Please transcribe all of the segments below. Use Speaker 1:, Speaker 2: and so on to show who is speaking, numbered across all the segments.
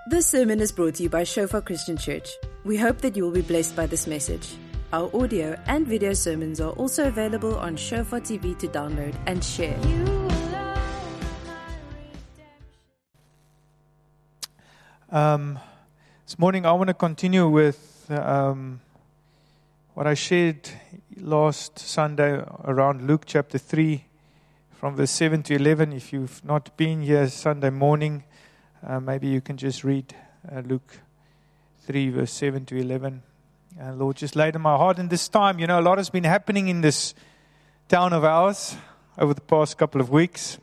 Speaker 1: This sermon is brought to you by Shofar Christian Church. We hope that you will be blessed by this message. Our audio and video sermons are also available on Shofar TV to download and share.
Speaker 2: This morning I want to continue with what I shared last Sunday around Luke chapter 3 from verse 7 to 11. If you've not been here Sunday morning, maybe you can just read Luke 3 verse 7 to 11. Lord just laid on my heart. And this time, a lot has been happening in this town of ours over the past couple of weeks.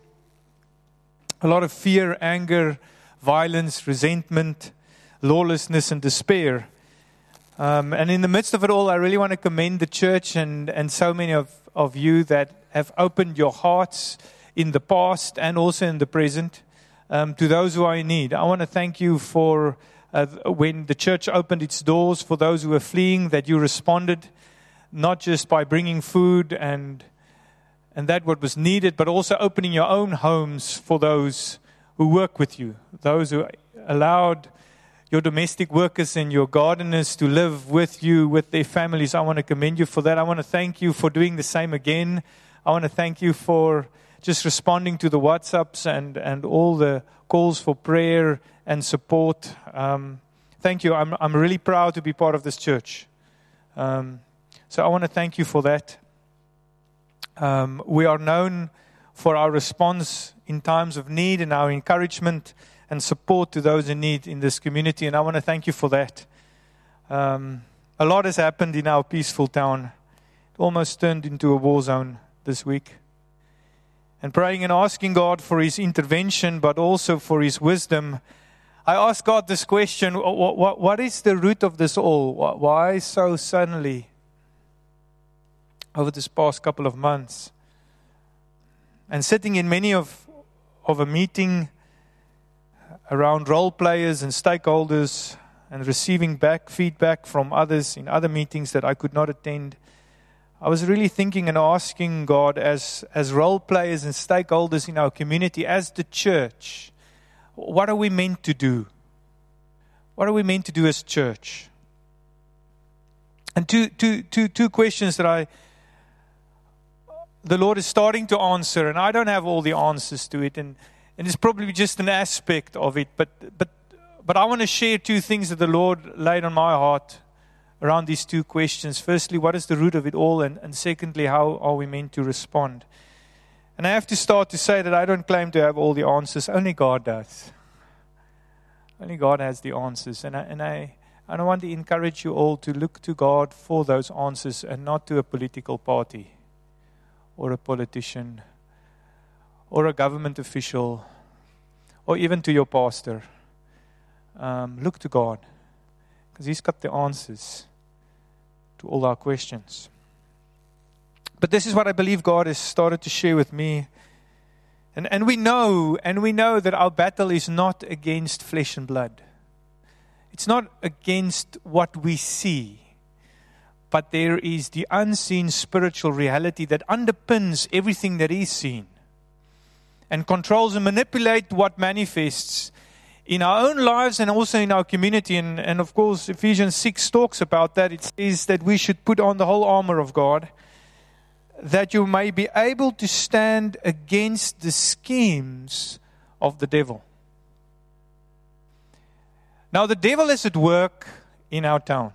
Speaker 2: A lot of fear, anger, violence, resentment, lawlessness and despair. And in the midst of it all, I really want to commend the church and so many of you that have opened your hearts in the past and also in the present to those who are in need. I want to thank you for when the church opened its doors for those who were fleeing, that you responded not just by bringing food and that what was needed, but also opening your own homes for those who work with you, those who allowed your domestic workers and your gardeners to live with you, with their families. I want to commend you for that. I want to thank you for doing the same again. I want to thank you for just responding to the WhatsApps and all the calls for prayer and support. Thank you. I'm really proud to be part of this church. So I want to thank you for that. We are known for our response in times of need and our encouragement and support to those in need in this community. And I want to thank you for that. A lot has happened in our peaceful town. It almost turned into a war zone this week. And praying and asking God for His intervention, but also for His wisdom. I asked God this question, what is the root of this all? Why so suddenly over this past couple of months? And sitting in many of a meeting around role players and stakeholders and receiving back feedback from others in other meetings that I could not attend, I was really thinking and asking God as role players and stakeholders in our community, as the church, what are we meant to do? What are we meant to do as church? And two questions that the Lord is starting to answer, and I don't have all the answers to it, and it's probably just an aspect of it, but I want to share two things that the Lord laid on my heart around these two questions. Firstly, what is the root of it all? And secondly, how are we meant to respond? And I have to start to say that I don't claim to have all the answers. Only God does. Only God has the answers. And I want to encourage you all to look to God for those answers and not to a political party or a politician or a government official or even to your pastor. Look to God, because He's got the answers to all our questions. But this is what I believe God has started to share with me. And we know that our battle is not against flesh and blood. It's not against what we see. But there is the unseen spiritual reality that underpins everything that is seen and controls and manipulates what manifests in our own lives and also in our community. And of course, Ephesians 6 talks about that. It says that we should put on the whole armor of God, that you may be able to stand against the schemes of the devil. Now, the devil is at work in our town.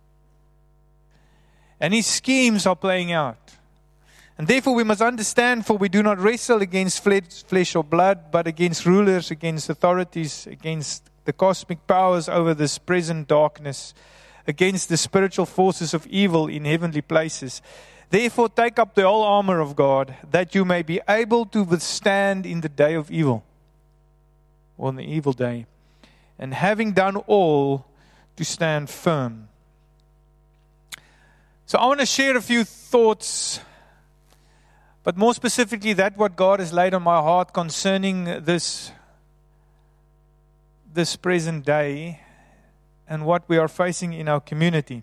Speaker 2: And his schemes are playing out. And therefore we must understand, for we do not wrestle against flesh or blood, but against rulers, against authorities, against the cosmic powers over this present darkness, against the spiritual forces of evil in heavenly places. Therefore take up the whole armor of God, that you may be able to withstand in the day of evil, or in the evil day. And having done all, to stand firm. So I want to share a few thoughts, but more specifically that what God has laid on my heart concerning this present day and what we are facing in our community.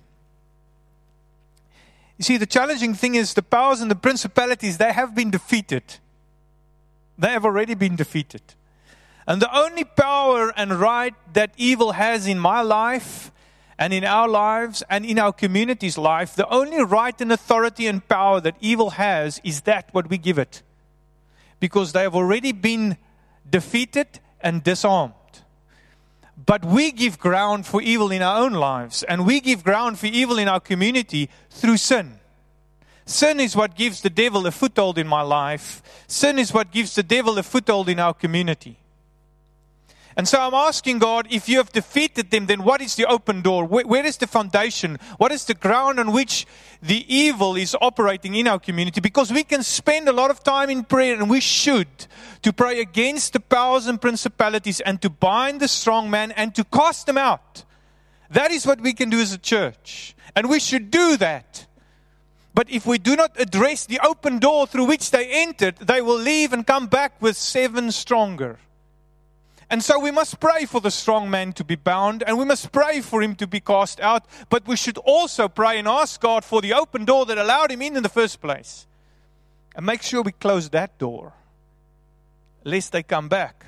Speaker 2: You see, the challenging thing is the powers and the principalities, they have been defeated. They have already been defeated. And the only power and right that evil has in my life and in our lives and in our community's life, the only right and authority and power that evil has is that what we give it. Because they have already been defeated and disarmed. But we give ground for evil in our own lives, and we give ground for evil in our community through sin. Sin is what gives the devil a foothold in my life. Sin is what gives the devil a foothold in our community. And so I'm asking God, if you have defeated them, then what is the open door? Where is the foundation? What is the ground on which the evil is operating in our community? Because we can spend a lot of time in prayer, and we should, to pray against the powers and principalities and to bind the strong man and to cast them out. That is what we can do as a church. And we should do that. But if we do not address the open door through which they entered, they will leave and come back with 7 stronger. And so we must pray for the strong man to be bound, and we must pray for him to be cast out. But we should also pray and ask God for the open door that allowed him in the first place. And make sure we close that door, lest they come back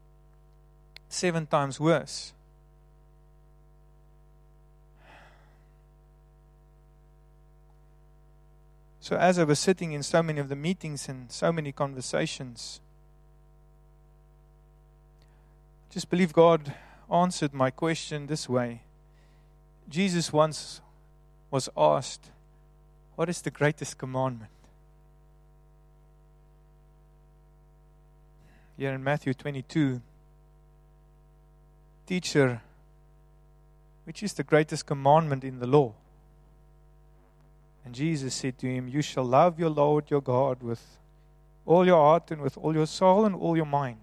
Speaker 2: 7 times worse. So as I was sitting in so many of the meetings and so many conversations, I just believe God answered my question this way. Jesus once was asked, what is the greatest commandment? Here in Matthew 22, Teacher, which is the greatest commandment in the law? And Jesus said to him, you shall love your Lord your God with all your heart and with all your soul and all your mind.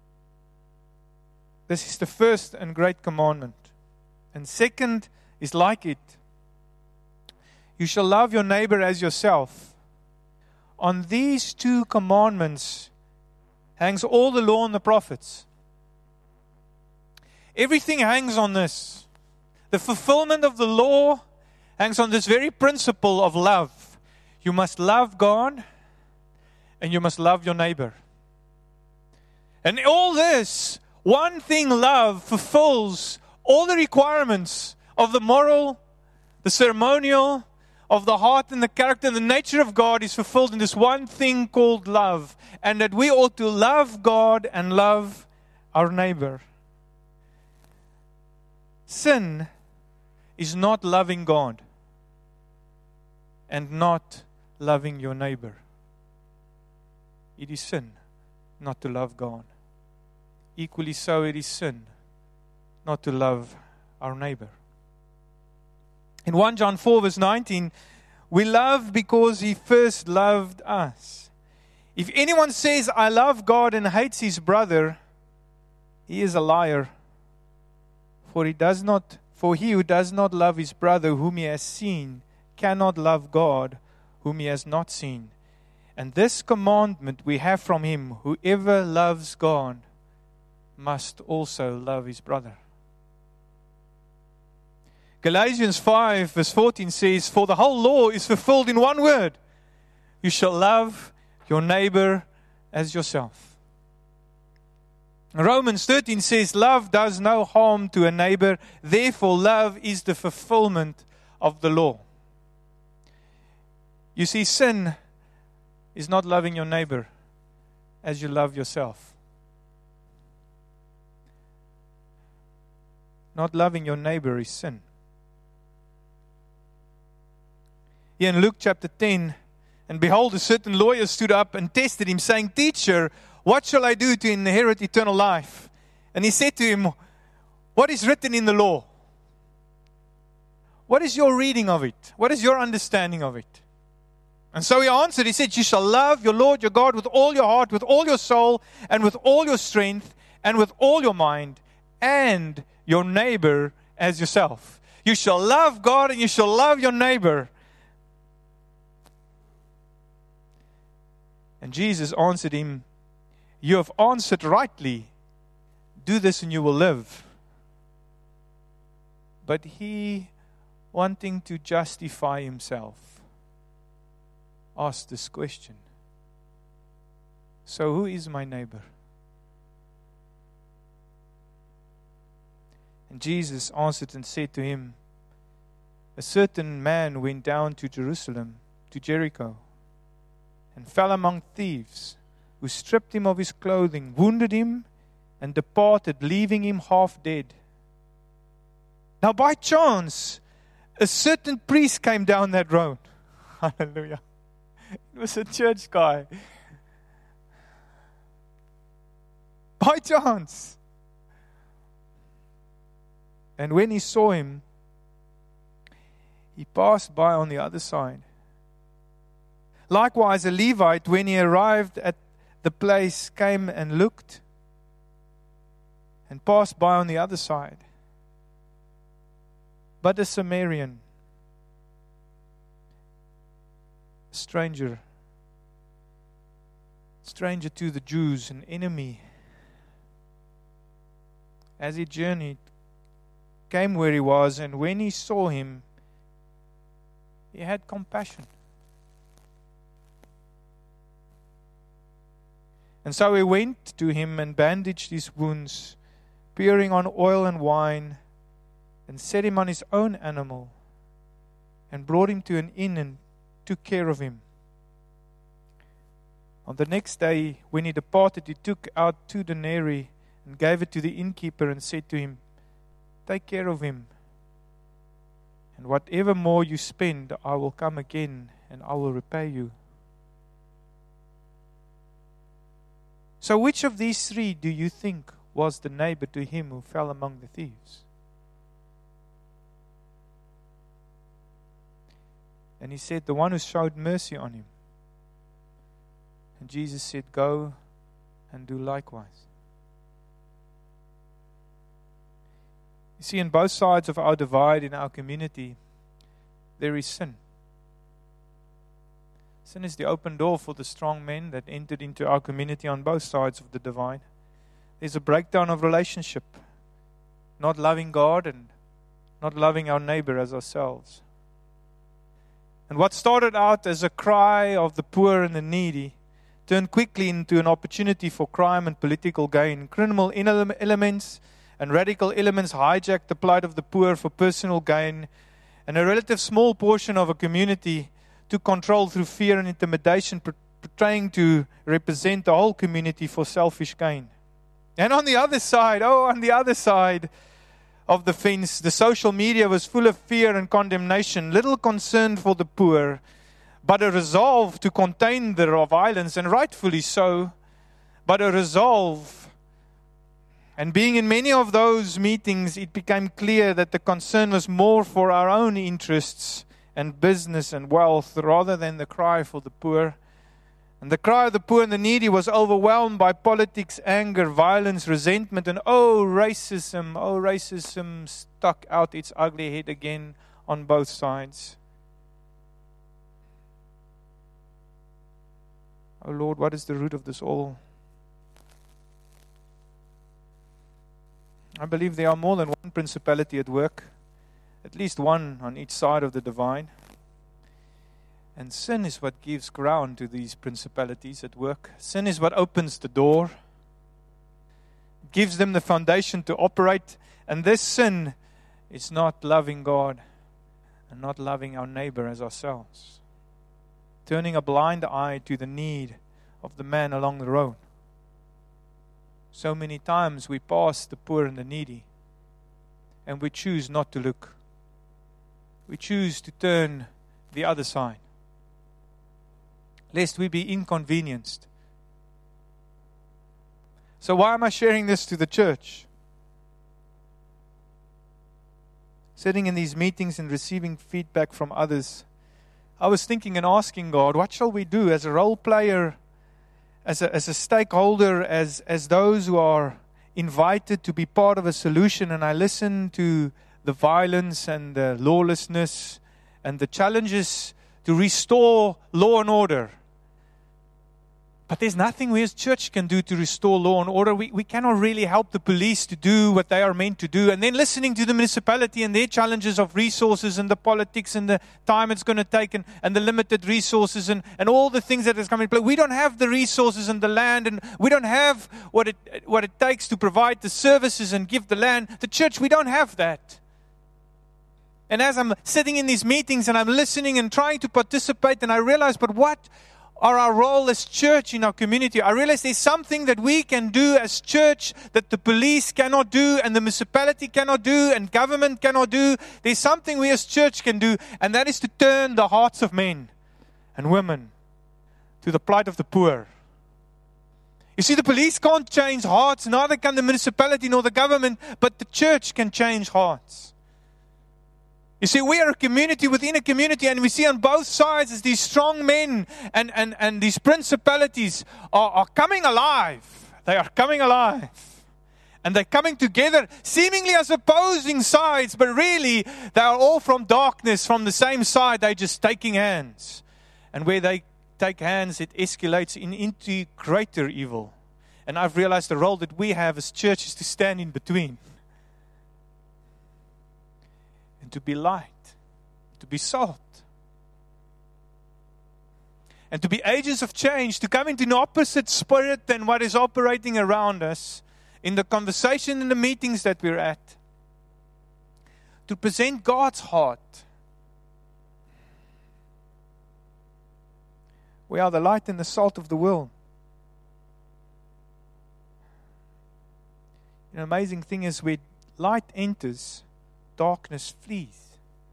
Speaker 2: This is the first and great commandment. And second is like it. You shall love your neighbor as yourself. On these 2 commandments hangs all the law and the prophets. Everything hangs on this. The fulfillment of the law hangs on this very principle of love. You must love God and you must love your neighbor. And all this, one thing, love, fulfills all the requirements of the moral, the ceremonial, of the heart and the character and the nature of God is fulfilled in this one thing called love. And that we ought to love God and love our neighbor. Sin is not loving God and not loving your neighbor. It is sin not to love God. Equally so, it is sin not to love our neighbor. In 1 John 4 verse 19, we love because He first loved us. If anyone says, I love God and hates his brother, he is a liar. For he who does not love his brother whom he has seen cannot love God whom he has not seen. And this commandment we have from Him, whoever loves God must also love his brother. Galatians 5 verse 14 says, for the whole law is fulfilled in one word. You shall love your neighbor as yourself. Romans 13 says, love does no harm to a neighbor. Therefore, love is the fulfillment of the law. You see, sin is not loving your neighbor as you love yourself. Not loving your neighbor is sin. Here in Luke chapter 10, and behold, a certain lawyer stood up and tested him, saying, Teacher, what shall I do to inherit eternal life? And he said to him, what is written in the law? What is your reading of it? What is your understanding of it? And so he answered, he said, you shall love your Lord your God with all your heart, with all your soul, and with all your strength, and with all your mind, and your neighbor as yourself. You shall love God and you shall love your neighbor. And Jesus answered him, you have answered rightly. Do this and you will live. But he, wanting to justify himself, asked this question. So who is my neighbor? And Jesus answered and said to him, a certain man went down to Jerusalem, to Jericho, and fell among thieves, who stripped him of his clothing, wounded him, and departed, leaving him half dead. Now by chance, a certain priest came down that road. Hallelujah. It was a church guy. By chance. And when he saw him, he passed by on the other side. Likewise, a Levite, when he arrived at the place, came and looked and passed by on the other side. But a Samaritan, stranger to the Jews, an enemy, as he journeyed, came where he was, and when he saw him, he had compassion. And so he went to him and bandaged his wounds, pouring on oil and wine, and set him on his own animal, and brought him to an inn and took care of him. On the next day, when he departed, he took out 2 denarii and gave it to the innkeeper and said to him, take care of him, and whatever more you spend, I will come again and I will repay you. So which of these 3 do you think was the neighbor to him who fell among the thieves? And he said, the one who showed mercy on him. And Jesus said, go and do likewise. You see, on both sides of our divide in our community, there is sin. Sin is the open door for the strong men that entered into our community on both sides of the divide. There's a breakdown of relationship, not loving God and not loving our neighbor as ourselves. And what started out as a cry of the poor and the needy turned quickly into an opportunity for crime and political gain. Criminal elements and radical elements hijacked the plight of the poor for personal gain, and a relative small portion of a community took control through fear and intimidation, portraying to represent the whole community for selfish gain. And on the other side of the fence, the social media was full of fear and condemnation, little concern for the poor, but a resolve to contain the violence, and rightfully so, but a resolve. And being in many of those meetings, it became clear that the concern was more for our own interests and business and wealth rather than the cry for the poor. And the cry of the poor and the needy was overwhelmed by politics, anger, violence, resentment, and racism stuck out its ugly head again on both sides. Oh Lord, what is the root of this all? I believe there are more than one principality at work, at least one on each side of the divide. And sin is what gives ground to these principalities at work. Sin is what opens the door, gives them the foundation to operate. And this sin is not loving God and not loving our neighbor as ourselves. Turning a blind eye to the need of the man along the road. So many times we pass the poor and the needy, and we choose not to look. We choose to turn the other side, lest we be inconvenienced. So why am I sharing this to the church? Sitting in these meetings and receiving feedback from others, I was thinking and asking God, what shall we do as a role player, as a stakeholder, as those who are invited to be part of a solution? And I listened to the violence and the lawlessness and the challenges to restore law and order. But there's nothing we as church can do to restore law and order. We cannot really help the police to do what they are meant to do. And then listening to the municipality and their challenges of resources and the politics and the time it's going to take and the limited resources and all the things that is coming in play. We don't have the resources and the land, and we don't have what it takes to provide the services and give the land. The church, we don't have that. And as I'm sitting in these meetings and I'm listening and trying to participate, and I realize, but what are our role as church in our community? I realize there's something that we can do as church that the police cannot do and the municipality cannot do and government cannot do. There's something we as church can do, and that is to turn the hearts of men and women to the plight of the poor. You see, the police can't change hearts, neither can the municipality nor the government, but the church can change hearts. You see, we are a community within a community, and we see on both sides as these strong men and these principalities are coming alive. They are coming alive. And they're coming together, seemingly as opposing sides, but really they are all from darkness, from the same side. They're just taking hands. And where they take hands, it escalates into greater evil. And I've realized the role that we have as church is to stand in between. To be light, to be salt, and to be agents of change, to come into an opposite spirit than what is operating around us in the conversation, in the meetings that we're at, to present God's heart. We are the light and the salt of the world. An amazing thing is where light enters, darkness flees.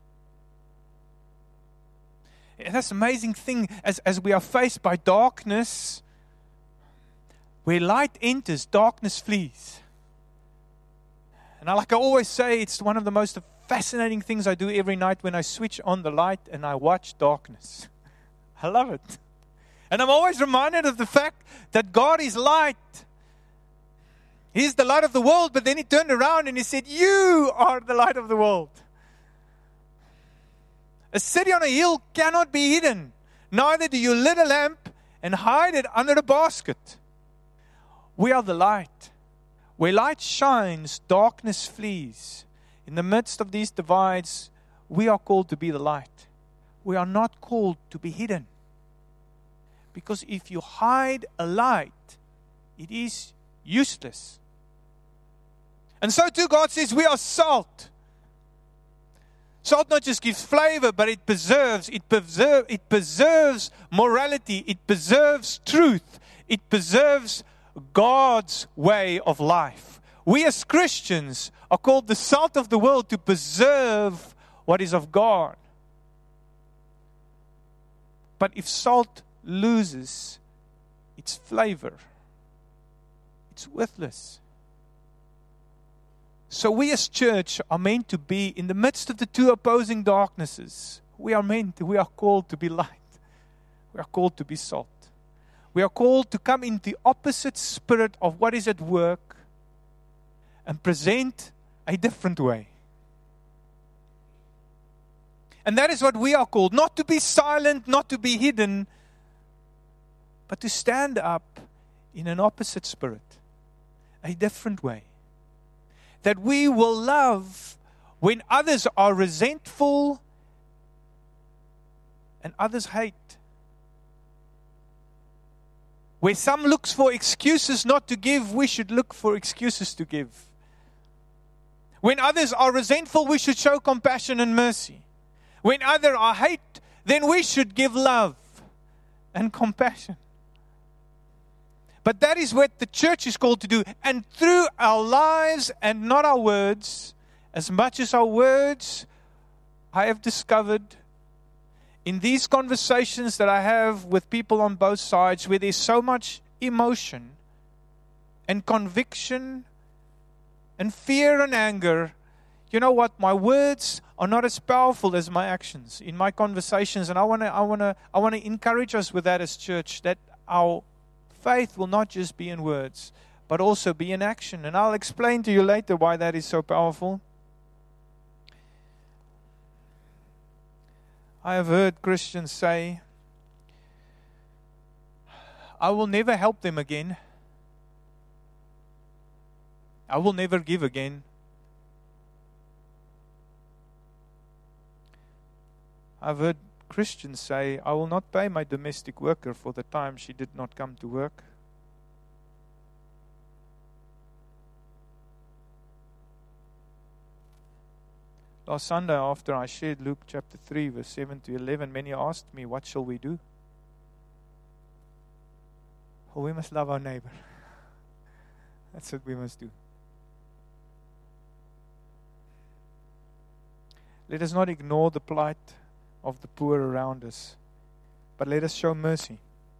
Speaker 2: And that's an amazing thing as we are faced by darkness. Where light enters, darkness flees. And like I always say, it's one of the most fascinating things I do every night when I switch on the light and I watch darkness. I love it. And I'm always reminded of the fact that God is light. He's the light of the world, but then He turned around and He said, you are the light of the world. A city on a hill cannot be hidden. Neither do you lit a lamp and hide it under a basket. We are the light. Where light shines, darkness flees. In the midst of these divides, we are called to be the light. We are not called to be hidden. Because if you hide a light, it is useless. And so too God says we are salt. Salt not just gives flavor, but it preserves. It preserves morality. It preserves truth. It preserves God's way of life. We as Christians are called the salt of the world to preserve what is of God. But if salt loses its flavor, it's worthless. So we as church are meant to be in the midst of the two opposing darknesses. We are called to be light. We are called to be salt. We are called to come in the opposite spirit of what is at work and present a different way. And that is what we are called. Not to be silent, not to be hidden, but to stand up in an opposite spirit, a different way. That we will love when others are resentful and others hate. Where some looks for excuses not to give, we should look for excuses to give. When others are resentful, we should show compassion and mercy. When others are hate, then we should give love and compassion. But that is what the church is called to do. And through our lives and not our words, as much as our words, I have discovered in these conversations that I have with people on both sides, where there's so much emotion and conviction and fear and anger, you know what? My words are not as powerful as my actions in my conversations. And I want to encourage us with that as church, that our faith will not just be in words, but also be in action. And I'll explain to you later why that is so powerful. I have heard Christians say, I will never help them again. I will never give again. I've heard Christians say, I will not pay my domestic worker for the time she did not come to work. Last Sunday, after I shared Luke chapter 3, verse 7 to 11, many asked me, what shall we do? Well, we must love our neighbor. That's what we must do. Let us not ignore the plight of the poor around us, but let us show mercy.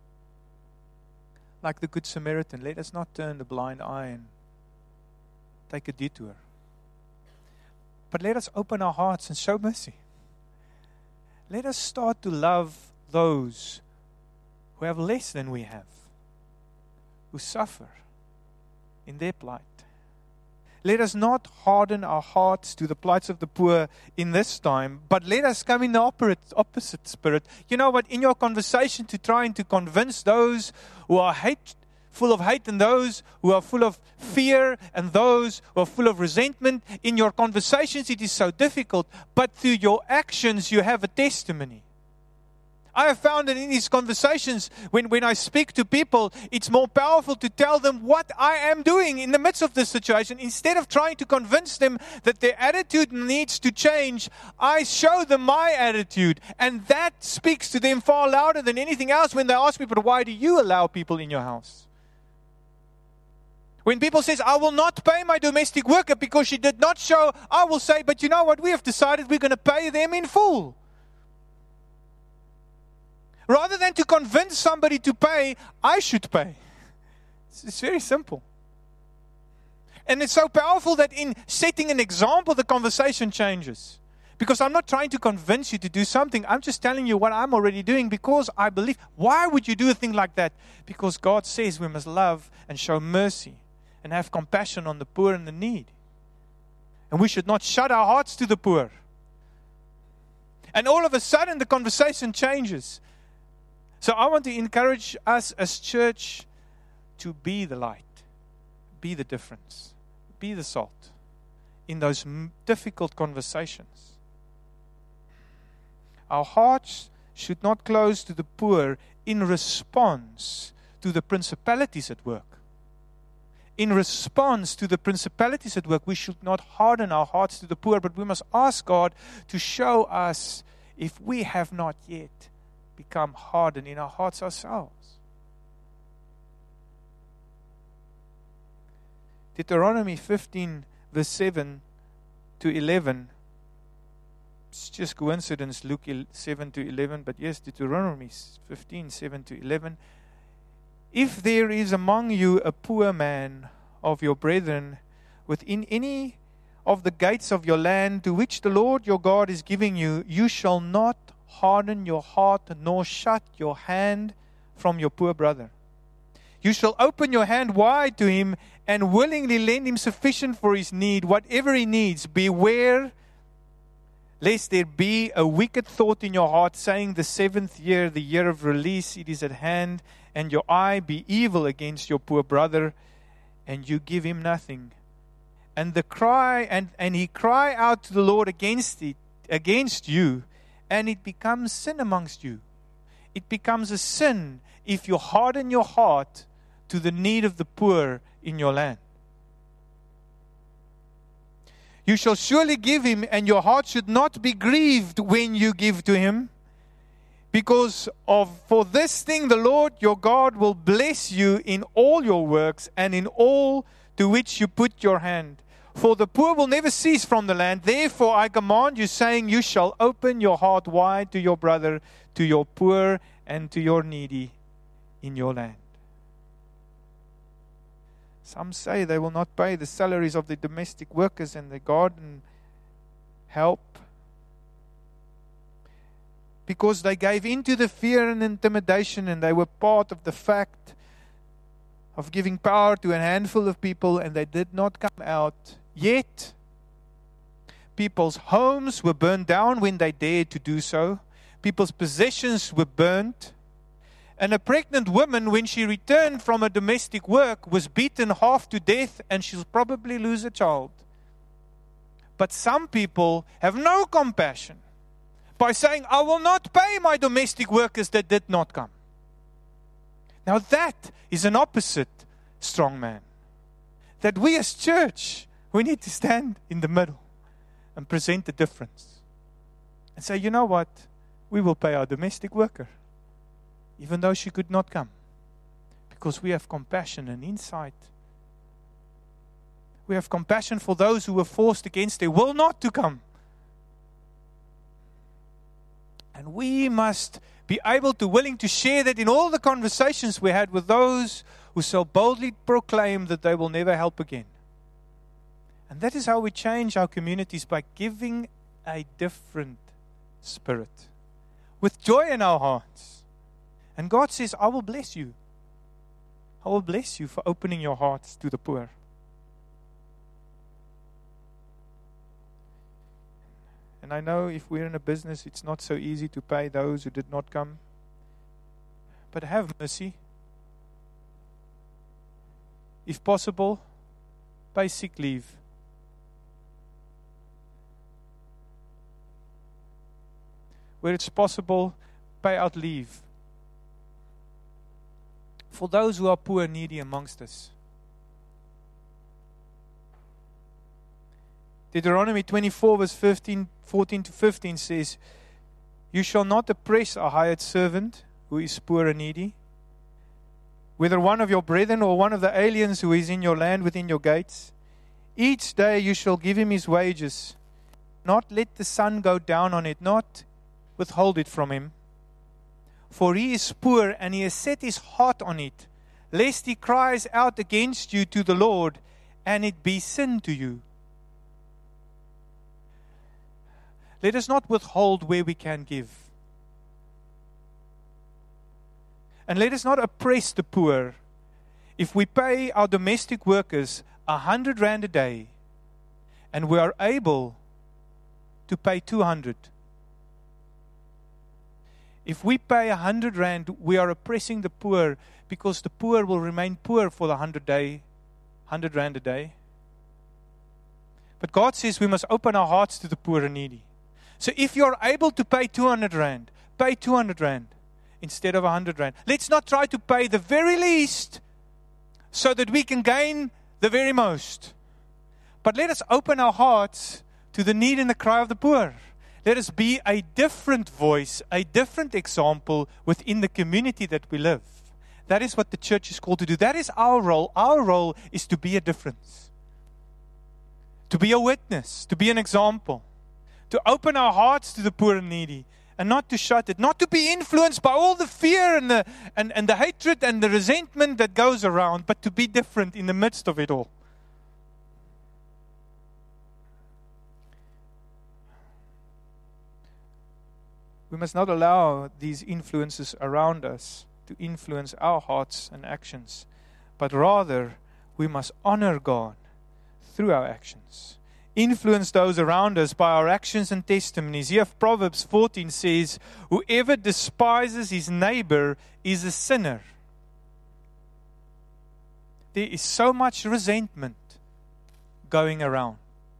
Speaker 2: Like the Good Samaritan, let us not turn the blind eye and take a detour. But let us open our hearts and show mercy. Let us start to love those who have less than we have, who suffer in their plight. Let us not harden our hearts to the plights of the poor in this time, but let us come in the opposite spirit. You know what? In your conversation to trying to convince those who are full of hate and those who are full of fear and those who are full of resentment, in your conversations it is so difficult, but through your actions you have a testimony. I have found that in these conversations, when I speak to people, it's more powerful to tell them what I am doing in the midst of this situation. Instead of trying to convince them that their attitude needs to change, I show them my attitude. And that speaks to them far louder than anything else when they ask me, but why do you allow people in your house? When people say, I will not pay my domestic worker because she did not show, I will say, but you know what? We have decided we're going to pay them in full. Rather than to convince somebody to pay, I should pay. It's very simple. And it's so powerful that in setting an example, the conversation changes. Because I'm not trying to convince you to do something. I'm just telling you what I'm already doing because I believe. Why would you do a thing like that? Because God says we must love and show mercy and have compassion on the poor and the need. And we should not shut our hearts to the poor. And all of a sudden the conversation changes. So I want to encourage us as church to be the light, be the difference, be the salt in those difficult conversations. Our hearts should not close to the poor in response to the principalities at work. In response to the principalities at work, we should not harden our hearts to the poor, but we must ask God to show us if we have not yet become hardened in our hearts ourselves. Deuteronomy 15 verse 7 to 11. It's just coincidence, Luke 7 to 11, but yes, Deuteronomy 15, 7 to 11. If there is among you a poor man of your brethren within any of the gates of your land to which the Lord your God is giving you, you shall not harden your heart nor shut your hand from your poor brother. You shall open your hand wide to him and willingly lend him sufficient for his need, whatever he needs. Beware lest there be a wicked thought in your heart, saying, the 7th year, the year of release, it is at hand, and your eye be evil against your poor brother, and you give him nothing. And he cry out to the Lord against you, and it becomes sin amongst you. It becomes a sin if you harden your heart to the need of the poor in your land. You shall surely give him, and your heart should not be grieved when you give to him. For this thing the Lord your God will bless you in all your works and in all to which you put your hand. For the poor will never cease from the land. Therefore I command you, saying, you shall open your heart wide to your brother, to your poor, and to your needy in your land. Some say they will not pay the salaries of the domestic workers and the garden help because they gave in to the fear and intimidation, and they were part of the fact of giving power to a handful of people, and they did not come out. Yet, people's homes were burned down when they dared to do so. People's possessions were burnt. And a pregnant woman, when she returned from a domestic work, was beaten half to death, and she'll probably lose a child. But some people have no compassion by saying, I will not pay my domestic workers that did not come. Now that is an opposite strong man. That we as church, we need to stand in the middle and present the difference. And say, you know what? We will pay our domestic worker, even though she could not come. Because we have compassion and insight. We have compassion for those who were forced against their will not to come. And we must be willing to share that in all the conversations we had with those who so boldly proclaim that they will never help again. And that is how we change our communities, by giving a different spirit, with joy in our hearts. And God says, I will bless you. I will bless you for opening your hearts to the poor. And I know if we're in a business, it's not so easy to pay those who did not come. But have mercy. If possible, pay sick leave. Where it's possible, pay out leave. For those who are poor and needy amongst us. Deuteronomy 24 verse 14 to 15 says, You shall not oppress a hired servant who is poor and needy, whether one of your brethren or one of the aliens who is in your land within your gates. Each day you shall give him his wages, not let the sun go down on it, not withhold it from him. For he is poor, and he has set his heart on it, lest he cries out against you to the Lord, and it be sin to you. Let us not withhold where we can give. And let us not oppress the poor. If we pay our domestic workers 100 rand a day, and we are able to pay 200. If we pay 100 rand, we are oppressing the poor, because the poor will remain poor for the 100 rand a day. But God says we must open our hearts to the poor and needy. So if you're able to pay 200 rand, pay 200 rand instead of 100 rand. Let's not try to pay the very least so that we can gain the very most. But let us open our hearts to the need and the cry of the poor. Let us be a different voice, a different example within the community that we live. That is what the church is called to do. That is our role. Our role is to be a difference, to be a witness, to be an example, to open our hearts to the poor and needy, and not to shut it, not to be influenced by all the fear and the hatred and the resentment that goes around, but to be different in the midst of it all. We must not allow these influences around us to influence our hearts and actions, but rather we must honor God through our actions. Influence those around us by our actions and testimonies. Here Proverbs 14 says, whoever despises his neighbor is a sinner. There is so much resentment going around.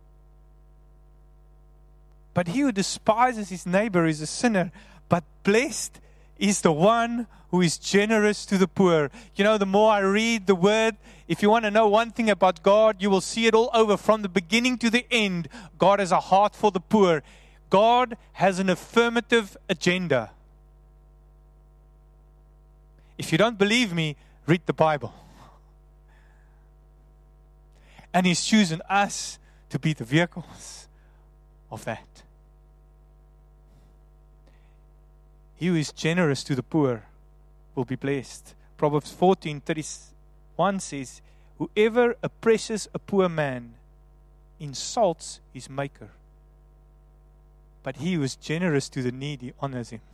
Speaker 2: But he who despises his neighbor is a sinner. But blessed is the one who is generous to the poor. You know, the more I read the word, if you want to know one thing about God, you will see it all over from the beginning to the end. God has a heart for the poor. God has an affirmative agenda. If you don't believe me, read the Bible. And He's chosen us to be the vehicles of that. He who is generous to the poor will be blessed. Proverbs 14:31 says, whoever oppresses a poor man insults his maker, but he who is generous to the needy honors him.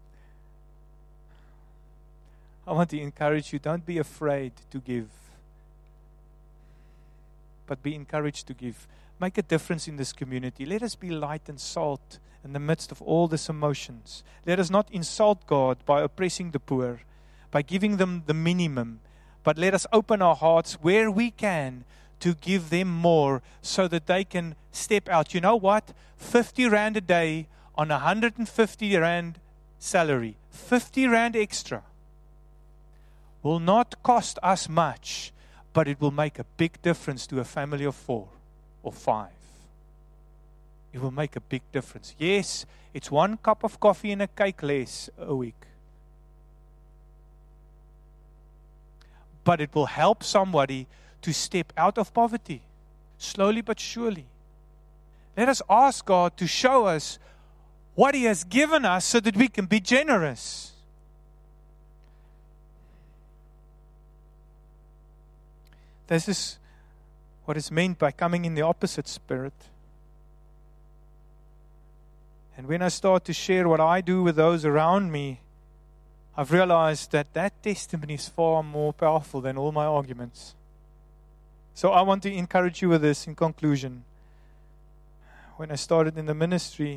Speaker 2: I want to encourage you, don't be afraid to give, but be encouraged to give. Make a difference in this community. Let us be light and salt in the midst of all these emotions. Let us not insult God by oppressing the poor, by giving them the minimum. But let us open our hearts where we can to give them more so that they can step out. You know what? 50 Rand a day on 150 Rand salary, 50 Rand extra, will not cost us much, but it will make a big difference to a family of 4 or 5. It will make a big difference. Yes, it's 1 cup of coffee and a cake less a week. But it will help somebody to step out of poverty, slowly but surely. Let us ask God to show us what He has given us so that we can be generous. This is what is meant by coming in the opposite spirit. And when I start to share what I do with those around me, I've realized that that testimony is far more powerful than all my arguments. So I want to encourage you with this in conclusion. When I started in the ministry,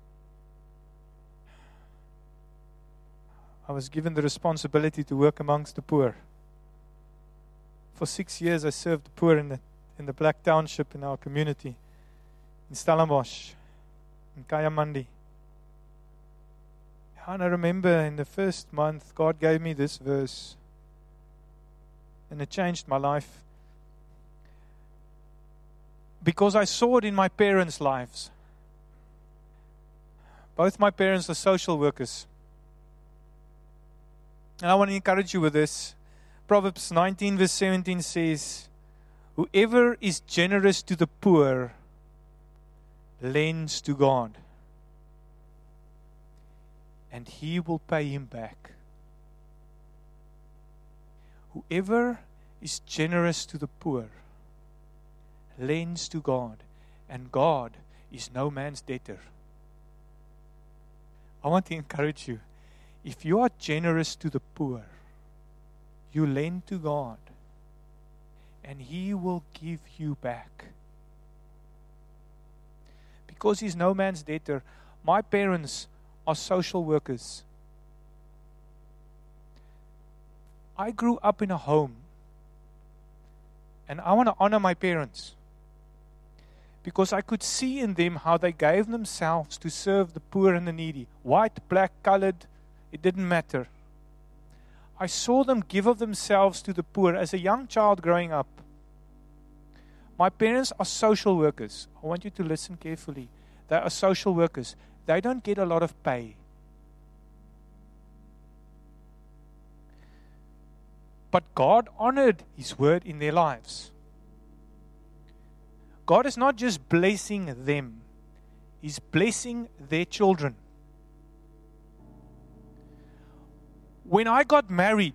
Speaker 2: I was given the responsibility to work amongst the poor. For 6 years, I served the poor in the Black Township in our community, in Stellenbosch, in Kayamandi. And I remember in the first month, God gave me this verse, and it changed my life. Because I saw it in my parents' lives. Both my parents are social workers. And I want to encourage you with this. Proverbs 19 verse 17 says, whoever is generous to the poor lends to God, and He will pay him back. Whoever is generous to the poor lends to God, and God is no man's debtor. I want to encourage you, if you are generous to the poor, you lend to God, and He will give you back. Because He's no man's debtor. My parents are social workers. I grew up in a home, and I want to honor my parents, because I could see in them how they gave themselves to serve the poor and the needy. White, black, colored, it didn't matter. I saw them give of themselves to the poor as a young child growing up. My parents are social workers. I want you to listen carefully. They are social workers. They don't get a lot of pay. But God honored His word in their lives. God is not just blessing them, He's blessing their children. When I got married,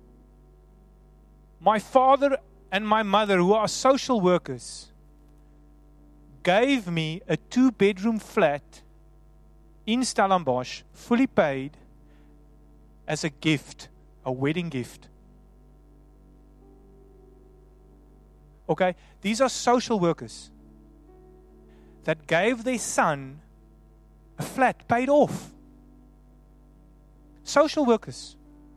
Speaker 2: my father and my mother, who are social workers, gave me a 2-bedroom flat in Stellenbosch, fully paid, as a gift, a wedding gift. Okay, these are social workers that gave their son a flat paid off. Social workers.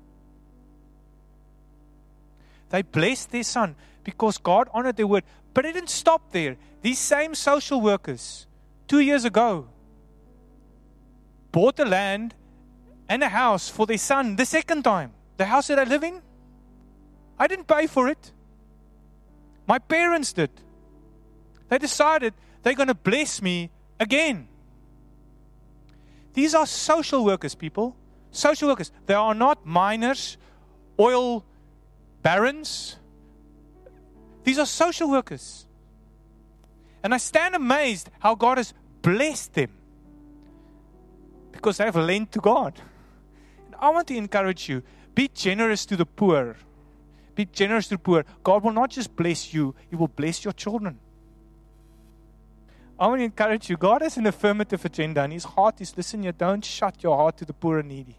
Speaker 2: They blessed their son because God honored their word. But it didn't stop there. These same social workers, 2 years ago, bought the land and a house for their son the second time. The house that I live in, I didn't pay for it. My parents did. They decided they're going to bless me again. These are social workers, people. Social workers. They are not miners, oil barons. These are social workers. And I stand amazed how God has blessed them, because they have lent to God. And I want to encourage you, be generous to the poor. Be generous to the poor. God will not just bless you, He will bless your children. I want to encourage you, God has an affirmative agenda, and His heart is, listen, you don't shut your heart to the poor and needy.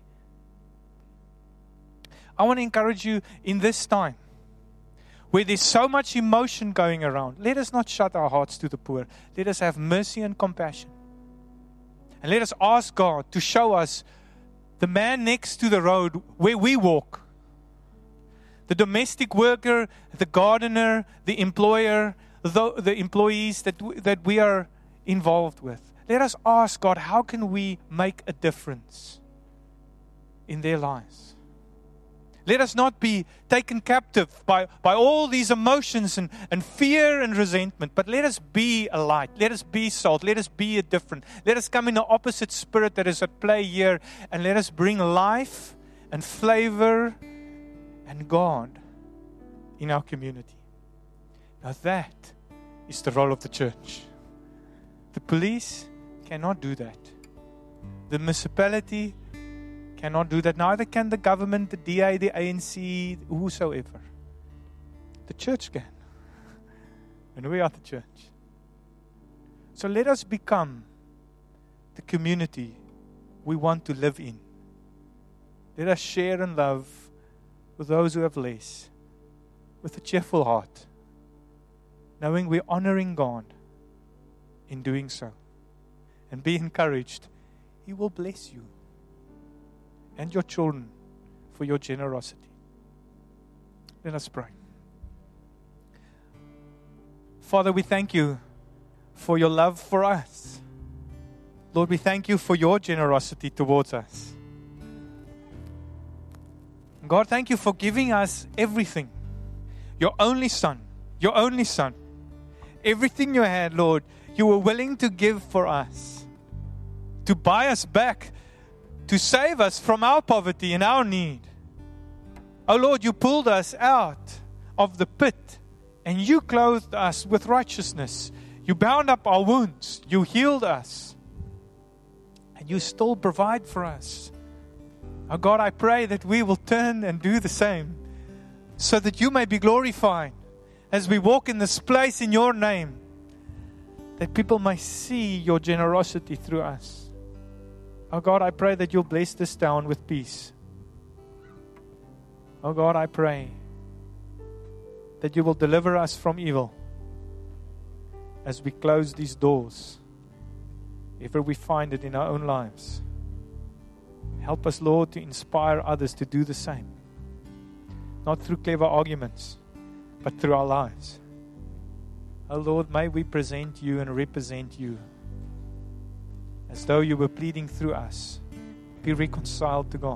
Speaker 2: I want to encourage you in this time, where there's so much emotion going around, let us not shut our hearts to the poor. Let us have mercy and compassion. And let us ask God to show us the man next to the road where we walk. the domestic worker, the gardener, the employer, the employees that we are involved with. Let us ask God, how can we make a difference in their lives? Let us not be taken captive by all these emotions and fear and resentment, but let us be a light. Let us be salt. Let us be a different. Let us come in the opposite spirit that is at play here, and let us bring life and flavor and God in our community. Now that is the role of the church. The police cannot do that. The municipality cannot do that. Neither can the government, the DA, the ANC, whosoever. The church can. And we are the church. So let us become the community we want to live in. Let us share and love with those who have less, with a cheerful heart, knowing we're honoring God in doing so. And be encouraged. He will bless you and your children for your generosity. Let us pray. Father, we thank you for your love for us. Lord, we thank you for your generosity towards us. God, thank you for giving us everything. Your only Son. Your only Son. Everything you had, Lord, you were willing to give for us. To buy us back. To save us from our poverty and our need. Oh Lord, you pulled us out of the pit and you clothed us with righteousness. You bound up our wounds. You healed us. And you still provide for us. Oh God, I pray that we will turn and do the same so that you may be glorified as we walk in this place in your name, that people may see your generosity through us. Oh God, I pray that you'll bless this town with peace. Oh God, I pray that you will deliver us from evil as we close these doors, if we find it in our own lives. Help us, Lord, to inspire others to do the same. Not through clever arguments, but through our lives. Oh Lord, may we present you and represent you as though you were pleading through us. Be reconciled to God.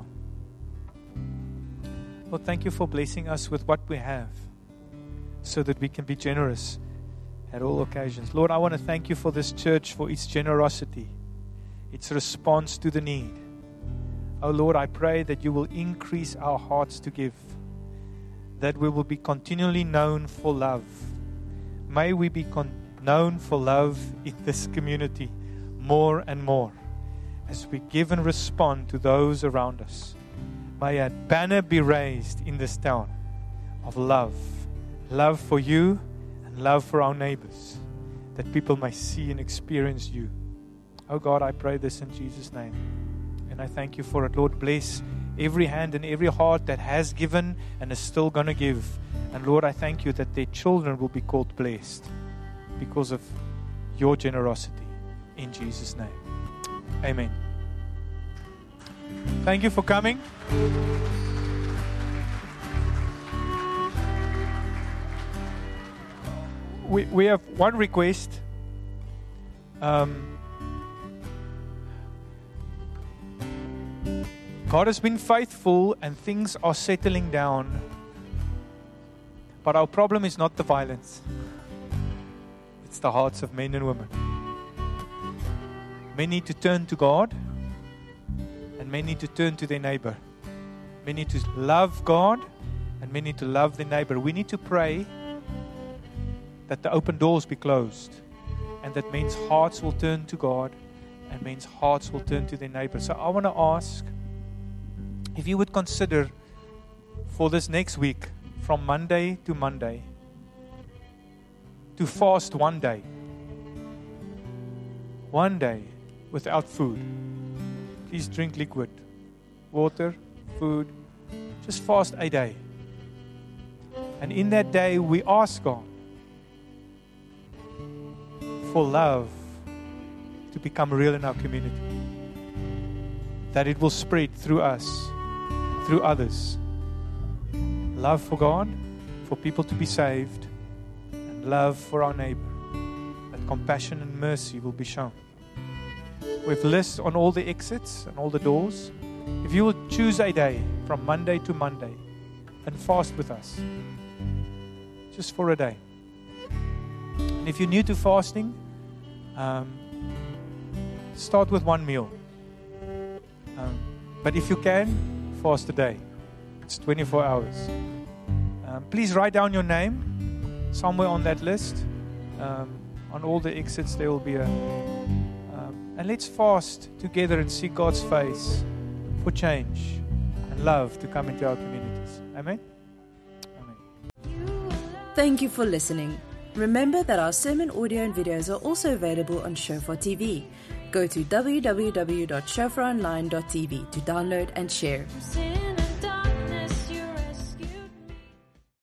Speaker 2: Lord, thank you for blessing us with what we have so that we can be generous at all occasions. Lord, I want to thank you for this church, for its generosity, its response to the need. Oh Lord, I pray that you will increase our hearts to give, that we will be continually known for love. May we be known for love in this community more and more as we give and respond to those around us. May a banner be raised in this town of love. Love for you and love for our neighbors, that people may see and experience you. Oh God, I pray this in Jesus' name. And I thank you for it. Lord, bless every hand and every heart that has given and is still going to give. And Lord, I thank you that their children will be called blessed because of your generosity. In Jesus' name. Amen. Thank you for coming. We have one request. God has been faithful and things are settling down. But our problem is not the violence. It's the hearts of men and women. Men need to turn to God, and men need to turn to their neighbor. Men need to love God, and men need to love their neighbor. We need to pray that the open doors be closed, and that men's hearts will turn to God, and men's hearts will turn to their neighbor. So I want to ask if you would consider for this next week, from Monday to Monday, to fast one day. One day without food. Please drink liquid, water, food. Just fast a day. And in that day, we ask God for love to become real in our community. That it will spread through us, through others. love for God, for people to be saved, and love for our neighbor. That compassion and mercy will be shown. We've lists on all the exits and all the doors. If you will choose a day from Monday to Monday and fast with us, just for a day. And if you're new to fasting, start with one meal. But if you can, fast a day. It's 24 hours. Please write down your name somewhere on that list. On all the exits there will be a... and let's fast together and seek God's face for change and love to come into our communities. Amen? Amen.
Speaker 1: Thank you for listening. Remember that our sermon audio and videos are also available on Shofar TV. Go to www.shofaronline.tv to download and share.